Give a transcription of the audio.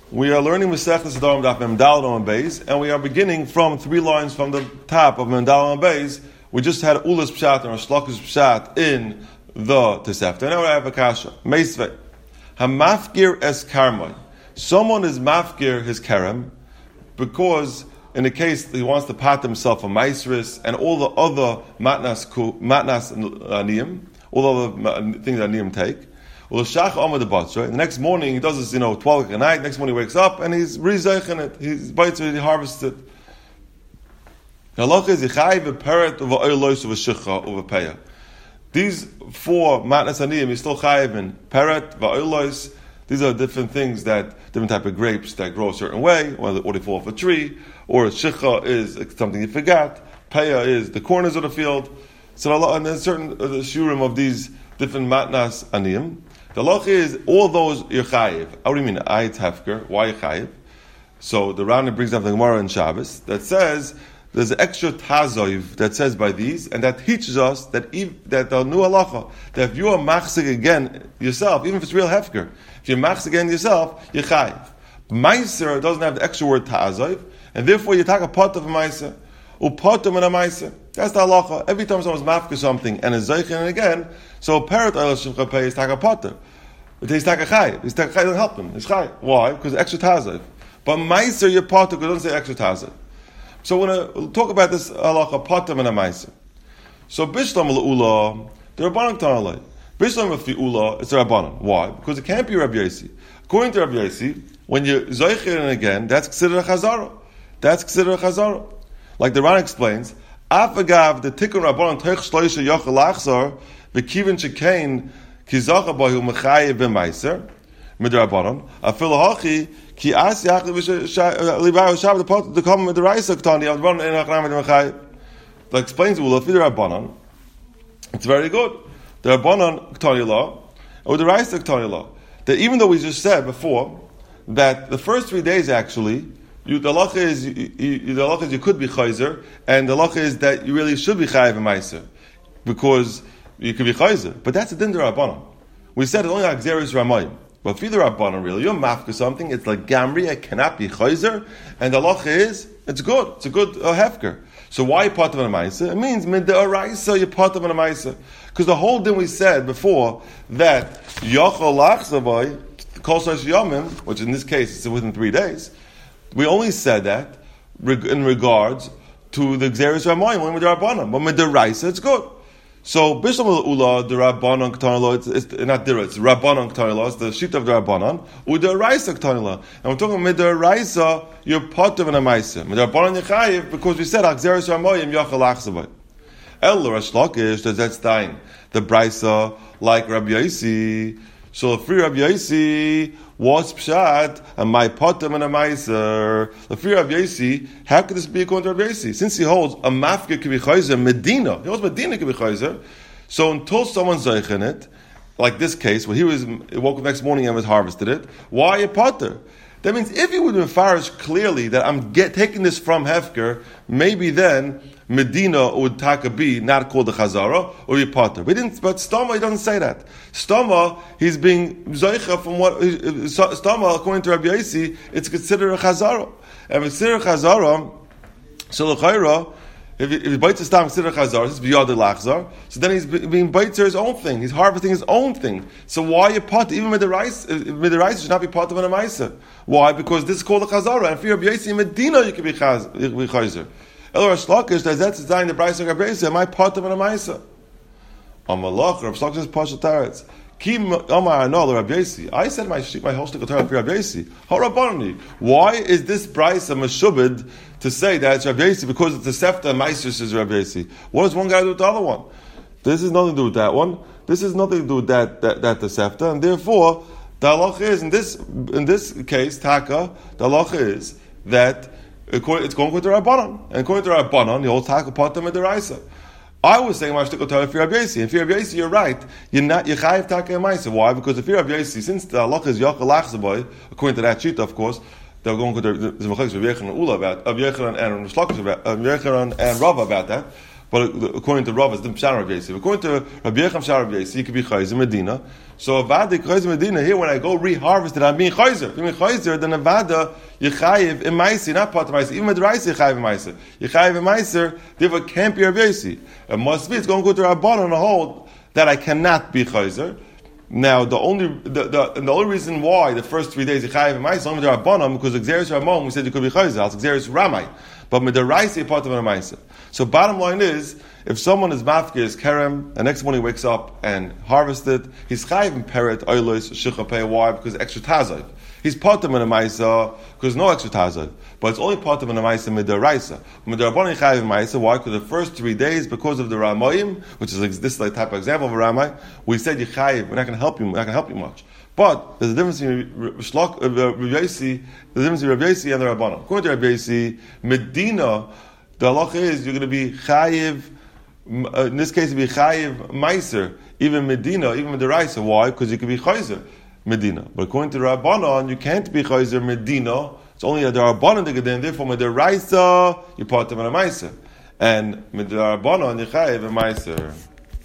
We are learning Masechtas Nedarim Daf Mem Daled Amud Beis, and we are beginning from 3 lines from the top of Mem Daled Amud Beis. We just had Ulas Pshat and Rosh Lakish Pshat in the Tosefta. Now we have a kasha. Meisvei. Hamafgir es karmai. Someone is mafgir his kerem because in the case he wants to pat himself a maisris and all the other matnas aniyim, all the other things that aniyim take. The next morning he does this, 12 at night. Next morning he wakes up and he's rezeichen it. He bites it, he harvests it. These 4 matnas aniyim is still chayiv in peret va'olos. These are different things different type of grapes that grow a certain way, or they fall off a tree, or shicha is something you forgot. Peah is the corners of the field. So and there's certain shurim of these different matnas aniyim. The loch is all those you're chayiv. What do you mean? Ayit hefker. Why chayiv? So the Rana brings up the Gemara in Shabbos that says there's an extra tazoiv that says by these, and that teaches us that the new halacha that if you are machzik again yourself, even if it's real hefker, if you're machzik again yourself, you're chayiv. Meiser doesn't have the extra word tazoiv, and therefore you take a pot of a meiser. Upotum and a meiser. That's the halacha. Every time someone's mafka something and is zeichen and again, so parrot oil shimcha pay is taka potter. But he's taka chayiv. He's taka chayiv doesn't help him. He's chayiv. Why? Because extra tazav. But meiser your potter doesn't say extra tazav. So we'll talk about this halacha potter and a meiser. So bishlam leula, the rabbanon tanalei. Bishlam of the ula, it's a rabbanon. Why? Because it can't be Rabbi Yossi. According to Rabbi Yossi, when you zeichen and again, that's considered a chazara. That's considered a chazara. Like the Ran explains, Afagav the Tikkun Rabbanon Teich Shloisha Yochel Achzor Bekivin Shekain Kizacha Bahu Mechayev B'Meiser Midrabanon Afil Hachi Ki As Yachli Libayu Shabbat the Common with the Raisa Ktani Rabbanon Enach Ramad Mechayev. That explains Ula for the Rabbanon. It's very good. The Rabbanon Ktani law or the Raisa Ktani law. That even though we just said before that the first 3 days actually. The halacha is you could be chayzer, and the halacha is that you really should be chayiv meiser because you could be chayzer. But that's a din d'Rabbanan. We said it's only like xeris ramayim. But for the Rabbanan, really, you're mafka something. It's like gamri. It cannot be chayzer, and the halacha is it's good. It's a good hefker. So why you part of a meiser? It means mid de'oraisa you part of a meiser because the whole din we said before that yochol lachzavai kol shlosh yomim, which in this case is within 3 days. We only said that in regards to the Xeris Ramayim when with the Rabbanon, but with the Raisa it's good. So Bishlam Ula the Rabbanon K'tanilo, it's not Dira, it's Rabbanon K'tanilo, it's the sheet of the Rabbanon, or the Raisa K'tanilo. And we're talking with the Raisa, you're potter and a Maisa. With the Rabbanon Yechayiv, because we said Xeris Ramayim Yachal Achzavai. El Rosh Lakish, that's Dain, the Brisa like Rabbi Yossi. So the free Rabbi Yossi was pshat and my potem and a meiser. The free Rabbi Yossi, how could this be according to Rabbi Yossi? Since he holds a mafka could be chayzer, Medina, he holds Medina could be chayzer. So until someone's zeichen it, like this case, where he woke up next morning and was harvested it, why a potter? That means if he would have farish clearly that I'm taking this from Hefker, maybe then Medina would taka be not called a Chazara or a potter. But Stoma, he doesn't say that. Stoma, he's being Zoicha from what Stoma, according to Rabbi Yossi, it's considered a Chazara. And if it's considered a Chazara, so l'chayra, if he bites his stomach, considered a Chazara, it's beyond the Lachzar, so then he's being bites his own thing. He's harvesting his own thing. So why a potter? Even with the rice should not be part of an Amaisa. Why? Because this is called a Chazara. And for Rabbi Yossi in Medina, you can be Chayzer. El Rosh Lakish, that's design the Brisa of Rabbi Yossi. Am I part of an Amaisa? Amalach, Rabbi Lakish is Pasha Taretz. Kim Omar no Rabbi Yossi. I said my whole shtickle Torah for Rabbi Yossi. How Rabbanani? Why is this Brisa meshubed to say that it's Rabbi Yossi because it's the Sefta and Meisus is Rabbi Yossi? What does one guy do with the other one? This has nothing to do with that one. This has nothing to do with that the Sefta, and therefore the halacha is in this case Taka. The halacha is that it's going with the Rabbanon, and according to the Rabbanon, the whole Taka Patam and the Raisa. I was saying Mashtikot Torah for Rabbi Yossi. And for Rabbi Yossi, you're right. You're not Yechayiv Taka Maisa. Why? Because if you're Rabbi Yossi, since the halacha is Yachal Achzaboy, according to that sheet, of course, they're going to the Zimachos Rabbi Yechon and Ula about Rabbi Yechon and Rav about that. But according to Rav, it's the Pshat Rav Yossi. According to Rabbi Yecham Pshat Rav Yossi, you could be chayzer Medina. So avada chayzer Medina, here when I go reharvest it, I'm being chayzer. If I'm being chayzer, then avada yechayiv in ma'aser, not part of ma'aser. Even with rice, yechayiv in ma'aser. Yechayiv in ma'aser, therefore can't be Rav Yossi. It must be, it's going to go to Rabbanan on a hold that I cannot be chayzer. Now, the only reason why the first 3 days yechayiv in ma'aser only with Rabbanan, because Xeris Ramon, we said you could be chayzer. It's Xeris Ramai. But with the rice, part of a ma'aser. So bottom line is, if someone is mafkir his kerem, the next morning he wakes up and harvests it, he's chayiv in peret, oilos, shichapeh. Why? Because extra tazav. He's part of a ma'aser because no extra tazav. But it's only part of a ma'aser midaraisa. Midarabon chayiv in ma'aser. Why? Because the first 3 days, because of the ramayim, which is like this type of example of a ramay, we said you chayiv. We're not going to help you. We're not going to help you much. But there's a difference between Rav Yossi, the difference between Rav Yossi and the Rabbanon. According to Rav Yossi, Medina, the halacha is you're going to be chayiv. In this case, it'd be chayiv meiser, even Medina, even Mediraisa. Why? Because you could be chayzer Medina. But according to Rabbanon, you can't be chayzer Medina. It's only the Rabbanon that get in. Therefore, Mediraisa, you're part of a meiser, and Medirabanon, you chayiv a meiser.